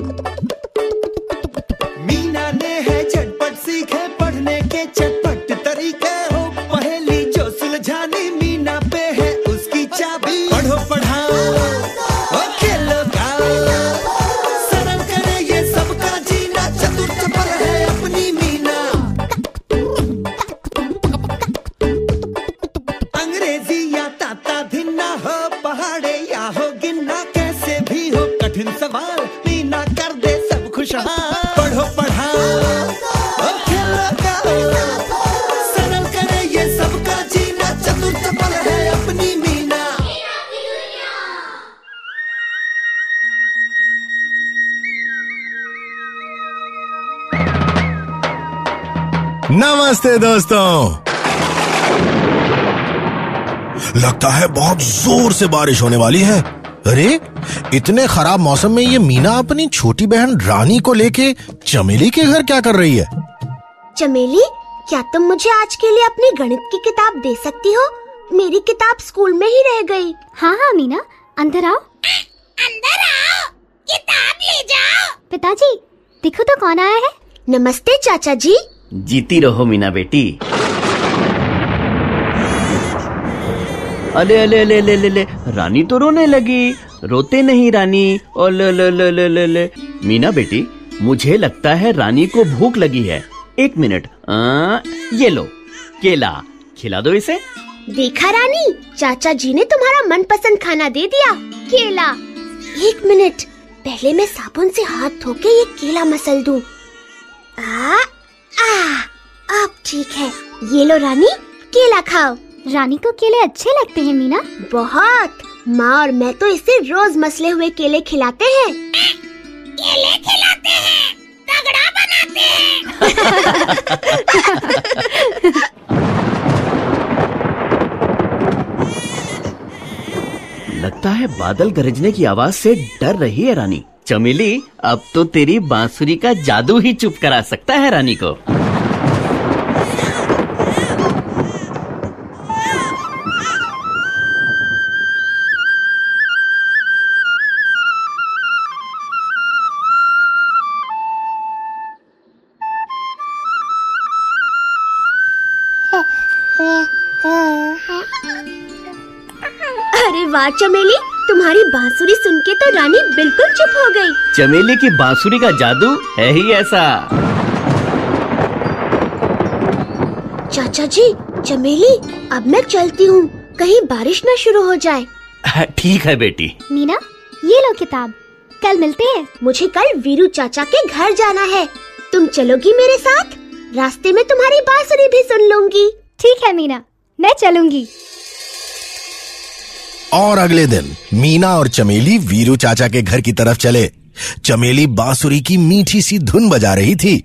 मीना ने है झटपट सीखे पढ़ने के चटपट तरीके हो, पहेली जो सुलझानी मीना पे है उसकी चाबी। पढ़ो पढ़ाओ और खेलो गाओ, सरल करे ये सबका जीना, चतुर चपल है अपनी मीना। अंग्रेजी या ताता धिन्ना हो, पहाड़े या हो गिन्ना, कैसे भी हो कठिन सवाल मीना कर दे सब खुशहाल। पढ़ो पढ़ाओ और खेलो गाओ, सरल करे ये सबका जीना, चतुर चपल है अपनी मीना। नमस्ते दोस्तों। लगता है बहुत जोर से बारिश होने वाली है। अरे इतने खराब मौसम में ये मीना अपनी छोटी बहन रानी को लेके चमेली के घर क्या कर रही है? चमेली, क्या तुम मुझे आज के लिए अपनी गणित की किताब दे सकती हो? मेरी किताब स्कूल में ही रह गई। हाँ हाँ मीना, अंदर आओ। अंदर आओ, किताब ले जाओ। पिताजी, देखो तो कौन आया है। नमस्ते चाचा जी। जीती रहो मीना बेटी। अले अले अले अले अले, रानी तो रोने लगी। रोते नहीं रानी। ओले ले ले ले ले ले। मीना बेटी, मुझे लगता है रानी को भूख लगी है। एक मिनट, ये लो केला, खिला दो इसे। देखा रानी, चाचा जी ने तुम्हारा मनपसंद खाना दे दिया, केला। एक मिनट, पहले मैं साबुन से हाथ धो के ये केला मसल दूं। अब ठीक है। ये लो रानी, केला खाओ। रानी को केले अच्छे लगते हैं मीना। बहुत। माँ और मैं तो इसे रोज मसले हुए केले खिलाते हैं। केले खिलाते हैं, तगड़ा बनाते हैं। लगता है बादल गरजने की आवाज से डर रही है रानी। चमेली, अब तो तेरी बांसुरी का जादू ही चुप करा सकता है रानी को। अरे वाह चमेली, तुम्हारी बांसुरी सुन के तो रानी बिल्कुल चुप हो गई। चमेली की बांसुरी का जादू है ही ऐसा। चाचा जी, चमेली, अब मैं चलती हूँ, कहीं बारिश न शुरू हो जाए। ठीक है बेटी। मीना, ये लो किताब, कल मिलते हैं। मुझे कल वीरू चाचा के घर जाना है, तुम चलोगी मेरे साथ? रास्ते में तुम्हारी बांसुरी भी सुन लूंगी। ठीक है मीना, मैं चलूंगी। और अगले दिन मीना और चमेली वीरू चाचा के घर की तरफ चले। चमेली बांसुरी की मीठी सी धुन बजा रही थी।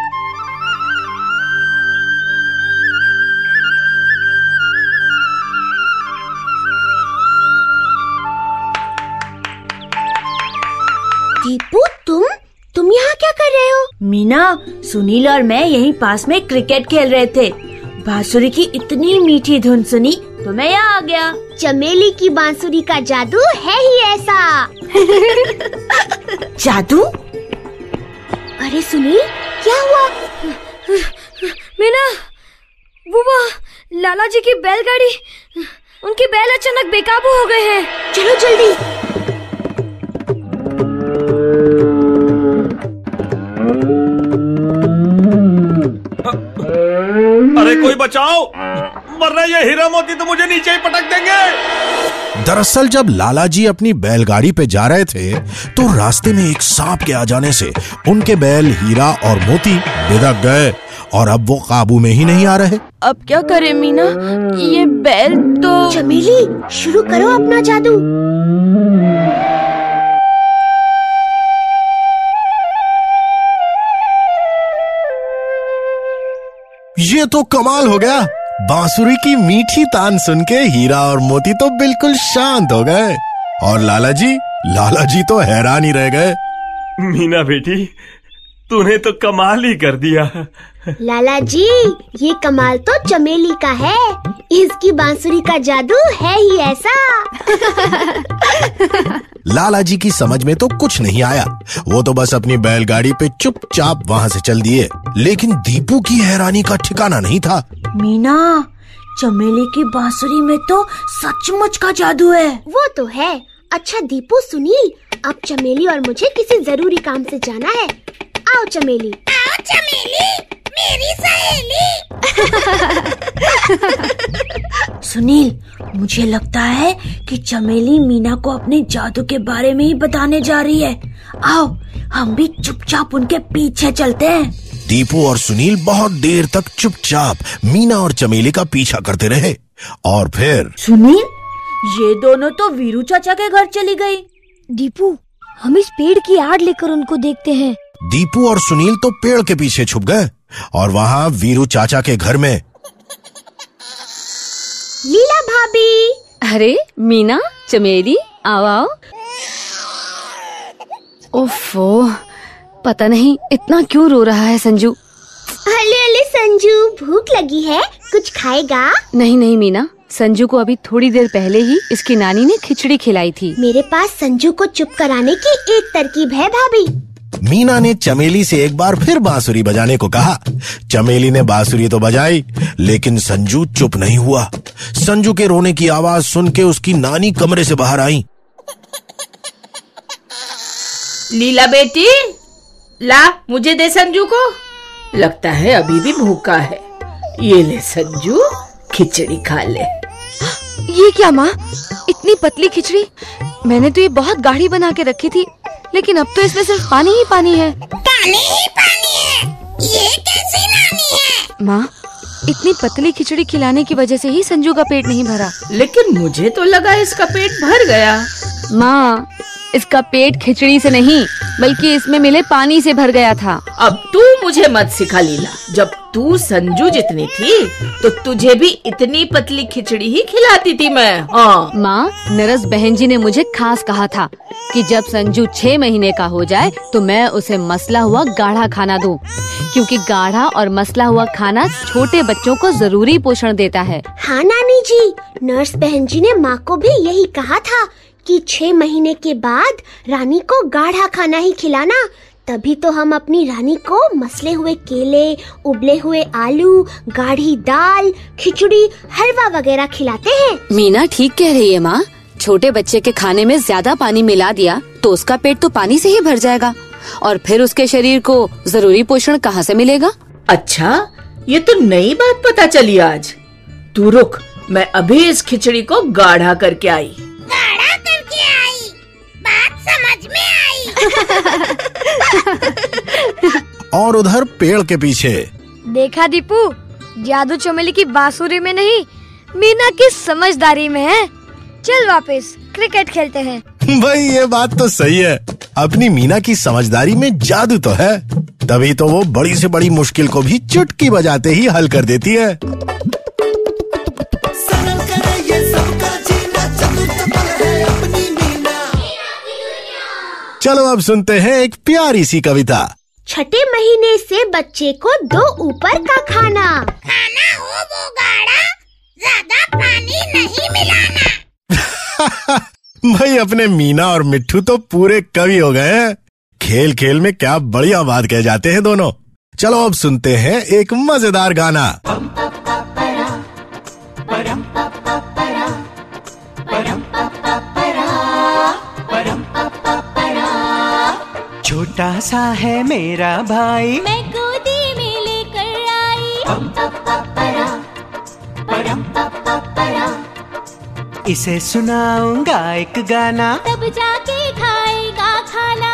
दीपू, तुम यहाँ क्या कर रहे हो? मीना, सुनील और मैं यहीं पास में क्रिकेट खेल रहे थे। बांसुरी की इतनी मीठी धुन सुनी तो मैं यहाँ आ गया। चमेली की बांसुरी का जादू है ही ऐसा। जादू? अरे सुनील, क्या हुआ? मीना, बुआ, लाला जी की बैलगाड़ी, उनके बैल अचानक बेकाबू हो गए हैं। चलो जल्दी। अरे कोई बचाओ, वरना ये हीरा मोती तो मुझे नीचे ही पटक देंगे। दरअसल जब लाला जी अपनी बैलगाड़ी पे जा रहे थे तो रास्ते में एक सांप के आ जाने से उनके बैल हीरा और मोती बिदक गए और अब वो काबू में ही नहीं आ रहे। अब क्या करें मीना, ये बैल तो। चमेली, शुरू करो अपना जादू। ये तो कमाल हो गया। बांसुरी की मीठी तान सुन के हीरा और मोती तो बिल्कुल शांत हो गए और लाला जी तो हैरान ही रह गए। मीना बेटी, तूने तो कमाल ही कर दिया। लाला जी, ये कमाल तो चमेली का है, इसकी बांसुरी का जादू है ही ऐसा। लाला जी की समझ में तो कुछ नहीं आया। वो तो बस अपनी बैलगाड़ी पे चुपचाप वहां से चल दिए। लेकिन दीपू की हैरानी का ठिकाना नहीं था। मीना, चमेली की बांसुरी में तो सचमुच का जादू है। वो तो है। अच्छा दीपू सुनील, अब चमेली और मुझे किसी जरूरी काम से जाना है। आओ चमेली। आओ चमेली, मेरी सहेली। सुनील, मुझे लगता है कि चमेली मीना को अपने जादू के बारे में ही बताने जा रही है। आओ हम भी चुपचाप उनके पीछे चलते हैं। दीपू और सुनील बहुत देर तक चुपचाप मीना और चमेली का पीछा करते रहे। और फिर सुनील, ये दोनों तो वीरू चाचा के घर चली गई। दीपू, हम इस पेड़ की आड़ लेकर उनको देखते हैं। दीपू और सुनील तो पेड़ के पीछे छुप गए और वहाँ वीरू चाचा के घर में लीला भाभी। अरे मीना, चमेली, आओ आओ। ओफो, पता नहीं इतना क्यों रो रहा है संजू। अले अले संजू, भूख लगी है, कुछ खाएगा? नहीं नहीं मीना, संजू को अभी थोड़ी देर पहले ही इसकी नानी ने खिचड़ी खिलाई थी। मेरे पास संजू को चुप कराने की एक तरकीब है भाभी। मीना ने चमेली से एक बार फिर बांसुरी बजाने को कहा। चमेली ने बांसुरी तो बजाई, लेकिन संजू चुप नहीं हुआ। संजू के रोने की आवाज सुन के उसकी नानी कमरे से बाहर आई। लीला बेटी, ला मुझे दे संजू को। लगता है अभी भी भूखा है। ये ले संजू, खिचड़ी खा ले। ये क्या माँ, इतनी पतली खिचड़ी? मैंने तो ये बहुत गाढ़ी बना के रखी थी, लेकिन अब तो इसमें सिर्फ पानी ही पानी है। पानी ही पानी है? ये कैसी नानी है? माँ, इतनी पतली खिचड़ी खिलाने की वजह से ही संजू का पेट नहीं भरा। लेकिन मुझे तो लगा इसका पेट भर गया। माँ, इसका पेट खिचड़ी से नहीं बल्कि इसमें मिले पानी से भर गया था। अब तू मुझे मत सिखा लीला। जब तू संजू जितनी थी तो तुझे भी इतनी पतली खिचड़ी ही खिलाती थी मैं। हाँ माँ, नरस बहन जी ने मुझे खास कहा था कि जब संजू 6 महीने का हो जाए तो मैं उसे मसला हुआ गाढ़ा खाना दूं, क्योंकि गाढ़ा और मसला हुआ खाना छोटे बच्चों को जरूरी पोषण देता है। हाँ नानी जी, नर्स बहन जी ने माँ को भी यही कहा था कि 6 महीने के बाद रानी को गाढ़ा खाना ही खिलाना। तभी तो हम अपनी रानी को मसले हुए केले, उबले हुए आलू, गाढ़ी दाल, खिचड़ी, हलवा वगैरह खिलाते हैं। मीना ठीक कह रही है माँ। छोटे बच्चे के खाने में ज्यादा पानी मिला दिया तो उसका पेट तो पानी से ही भर जाएगा और फिर उसके शरीर को जरूरी पोषण कहाँ से मिलेगा? अच्छा, ये तो नई बात पता चली आज। तू रुक, मैं अभी इस खिचड़ी को गाढ़ा करके आई। गाढ़ा करके आई? बात समझ में आई। और उधर पेड़ के पीछे देखा दीपू, जादू चमेली की बांसुरी में नहीं, मीना की समझदारी में है। चल वापस क्रिकेट खेलते हैं। भाई ये बात तो सही है, अपनी मीना की समझदारी में जादू तो है, तभी तो वो बड़ी से बड़ी मुश्किल को भी चुटकी बजाते ही हल कर देती है। चलो अब सुनते हैं एक प्यारी सी कविता। छठे महीने से बच्चे को 2 ऊपर का खाना। खाना हो वो गाढ़ा, ज्यादा पानी नहीं मिलाना। भाई अपने मीना और मिट्ठू तो पूरे कवि हो गए हैं। खेल खेल में क्या बढ़िया बात कह जाते हैं दोनों। चलो अब सुनते हैं एक मजेदार गाना। छोटा सा है मेरा भाई, मैं गोदी में लेकर आई। इसे सुनाऊंगा एक गाना, तब जाके खाएगा खाना।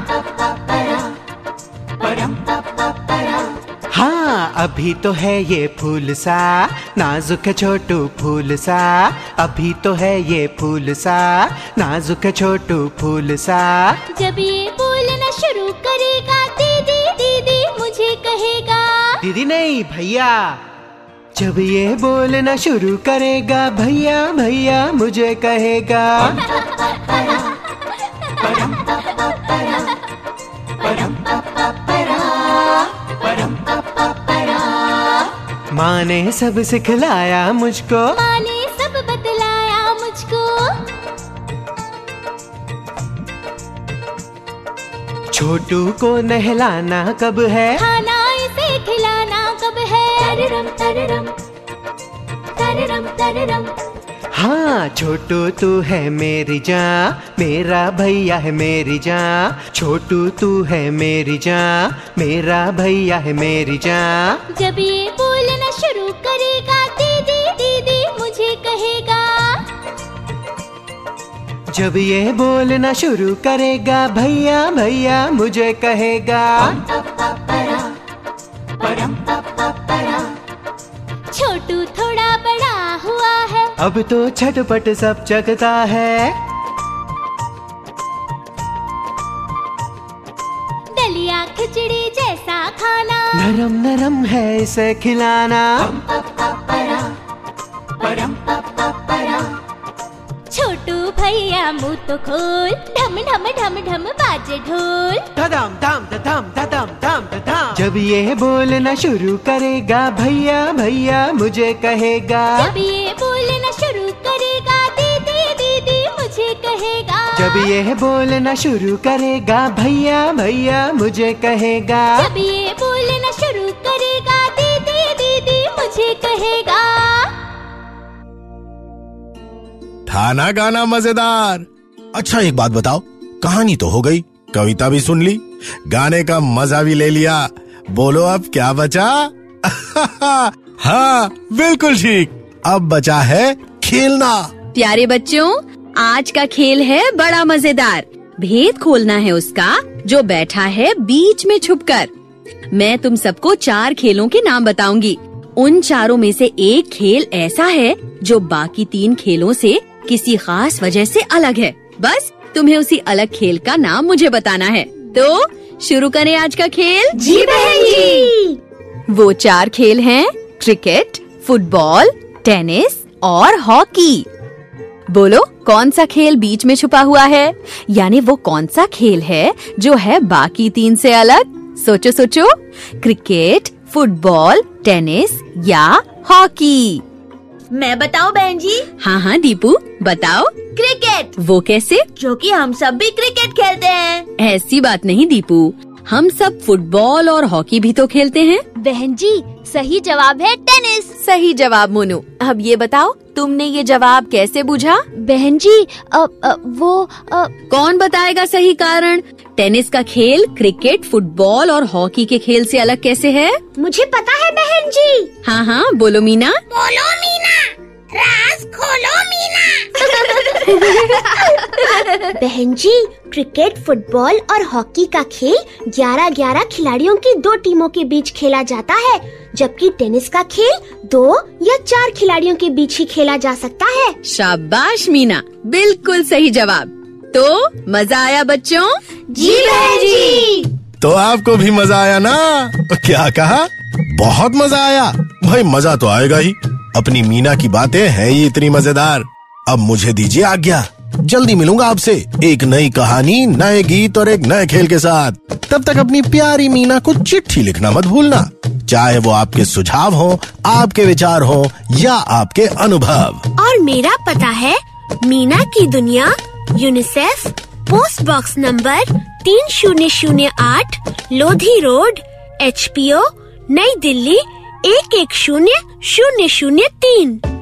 हाँ अभी तो है ये फूल सा, नाजुक है छोटू फूल सा। अभी तो है ये फूल सा, नाजुक है छोटू फूल सा। जब ये बोलना शुरू करेगा, दीदी दीदी मुझे कहेगा। दीदी नहीं भैया। जब ये बोलना शुरू करेगा, भैया भैया मुझे कहेगा। माँ ने सब सिखलाया मुझको, माँ ने सब बतलाया मुझको। छोटू को नहलाना कब है, खाना इसे खिलाना कब है। तररम तररम तररम तररम। हाँ छोटू तू है मेरी जान, मेरा भैया है मेरी जान। छोटू तू है मेरी जान, मेरा भैया है मेरी जान। जब ये बोलना शुरू करेगा दीदी दीदी मुझे कहेगा। जब ये बोलना शुरू करेगा भैया भैया मुझे कहेगा। छोटू थोड़ा बड़ा हुआ है, अब तो छटपट सब जगता है। दलिया खिचड़ी जैसा खाना, नरम नरम है इसे खिलाना। छोटू भैया मुंह तो खोल, ढम ढम ढम ढम बाजे ढोल। धम धम धम धम धम धम। जब ये बोलना शुरू करेगा भैया भैया मुझे कहेगा। जब ये बोलना शुरू करेगा दीदी दीदी मुझे कहेगा। जब ये बोलना शुरू करेगा भैया भैया मुझे कहेगा। जब ये बोलना शुरू करेगा दीदी दीदी मुझे कहेगा। था ना गाना मजेदार। अच्छा एक बात बताओ, कहानी तो हो गई, कविता भी सुन ली, गाने का मजा भी ले लिया, बोलो अब क्या बचा? हाँ बिल्कुल ठीक, अब बचा है खेलना। प्यारे बच्चों, आज का खेल है बड़ा मजेदार। भेद खोलना है उसका जो बैठा है बीच में छुपकर। मैं तुम सबको 4 खेलों के नाम बताऊंगी। उन चारों में से एक खेल ऐसा है जो बाकी 3 खेलों से किसी खास वजह से अलग है। बस तुम्हें उसी अलग खेल का नाम मुझे बताना है। तो शुरू करें आज का खेल। जी बहन जी। वो 4 खेल हैं क्रिकेट, फुटबॉल, टेनिस और हॉकी। बोलो कौन सा खेल बीच में छुपा हुआ है, यानी वो कौन सा खेल है जो है बाकी 3 से अलग? सोचो सोचो, क्रिकेट, फुटबॉल, टेनिस या हॉकी। मैं बताऊं बहन जी? हाँ हाँ दीपू बताओ। क्रिकेट। वो कैसे? क्योंकि हम सब भी क्रिकेट खेलते हैं। ऐसी बात नहीं दीपू, हम सब फुटबॉल और हॉकी भी तो खेलते हैं। बहन जी सही जवाब है टेनिस। सही जवाब मोनू। अब ये बताओ तुमने ये जवाब कैसे बुझा? बहन जी कौन बताएगा सही कारण? टेनिस का खेल क्रिकेट, फुटबॉल और हॉकी के खेल से अलग कैसे है? मुझे पता है बहन जी। हाँ हाँ बोलो मीना। बोलो मीना, राज खोलो मीना। बहन जी, क्रिकेट, फुटबॉल और हॉकी का खेल 11-11 खिलाड़ियों की 2 टीमों के बीच खेला जाता है, जबकि टेनिस का खेल 2 या 4 खिलाड़ियों के बीच ही खेला जा सकता है। शाबाश मीना, बिल्कुल सही जवाब। तो मजा आया बच्चों? जी बहन जी। तो आपको भी मजा आया ना? क्या कहा? बहुत मजा आया। भाई मजा तो आएगा ही, अपनी मीना की बातें हैं ही इतनी मजेदार। अब मुझे दीजिए आज्ञा, जल्दी मिलूंगा आपसे एक नई कहानी, नए गीत और एक नए खेल के साथ। तब तक अपनी प्यारी मीना को चिट्ठी लिखना मत भूलना, चाहे वो आपके सुझाव हो, आपके विचार हो या आपके अनुभव। और मेरा पता है मीना की दुनिया, UNICEF, post box number 3008, Lodhi road, HPO, New Delhi 11003।